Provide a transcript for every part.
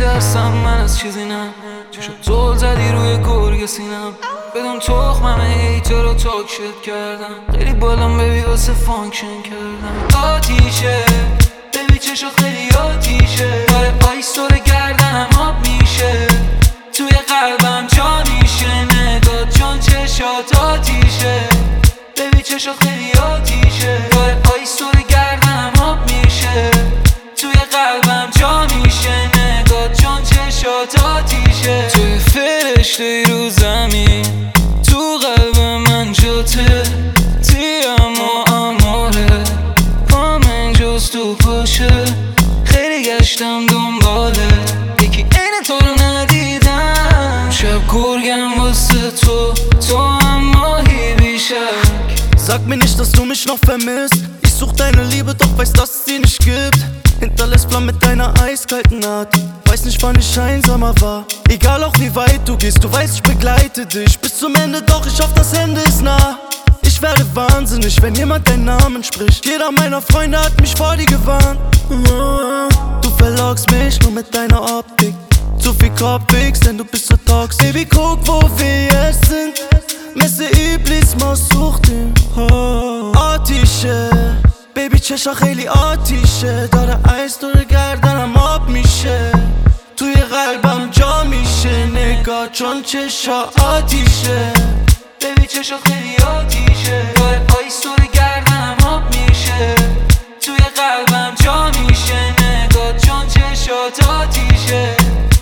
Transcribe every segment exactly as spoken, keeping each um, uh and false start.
میترسم من از چیزی نه، چشم زل زدی روی گرگ سینم، بدون تخمم هیتر رو تاکشت کردم، خیلی بالام ببی واسه فانکشن کردم. آتیشه ببی چشم خیلی آتیشه، داره آیس دور گردنم آب میشه، توی قلبم جا میشه نگاه چون چشات آتیشه. ببی چشم خیلی آتیشه، داره آیس دور گردنم آب میشه، توی قلبم جا میشه نگاه چون چشات آتیشه. توی فرشته رو زمین تو قلب من جاته، تیم و اماره پامن جز تو پاشه، خیلی گشتم دنباله یکی این تو رو ندیدم. شب گرگم واسه تو، تو هم ماهی بیشک. Sag mir nicht, dass du mich noch vermisst. Ich such deine Liebe, doch weiß, dass es sie nicht gibt. Hinterlässt Flammen mit deiner eiskalten Art. Weiß nicht, wann ich einsamer war. Egal auch wie weit du gehst, du weißt, ich begleite dich bis zum Ende, doch ich hoffe, das Ende ist nah. Ich werde wahnsinnig, wenn jemand deinen Namen spricht. Jeder meiner Freunde hat mich vor dir gewarnt. Du verlockst mich nur mit deiner Optik. Zu viel Kopfwix, denn du bist so toxisch. Baby, guck, wo wir jetzt sind. مثل ابلیس ما سوختیم. آتیشه بیبی چشا خیلی آتیشه، داره ایس دور گردنم آب میشه، توی قلبم جا میشه نگاه چون چشا آتیشه. بیبی چشا خیلی آتیشه، داره آیس دور گردنم آب میشه، توی قلبم جا میشه نگاه چون چشات آتیشه.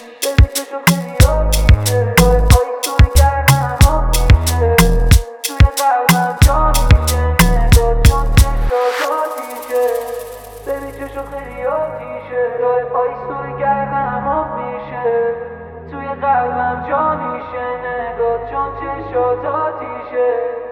بیبی چشم خیلی آتیشه، داره آیس دور گردنم آب میشه، توی قلبم جا میشه نگاه چون چشات آتیشه.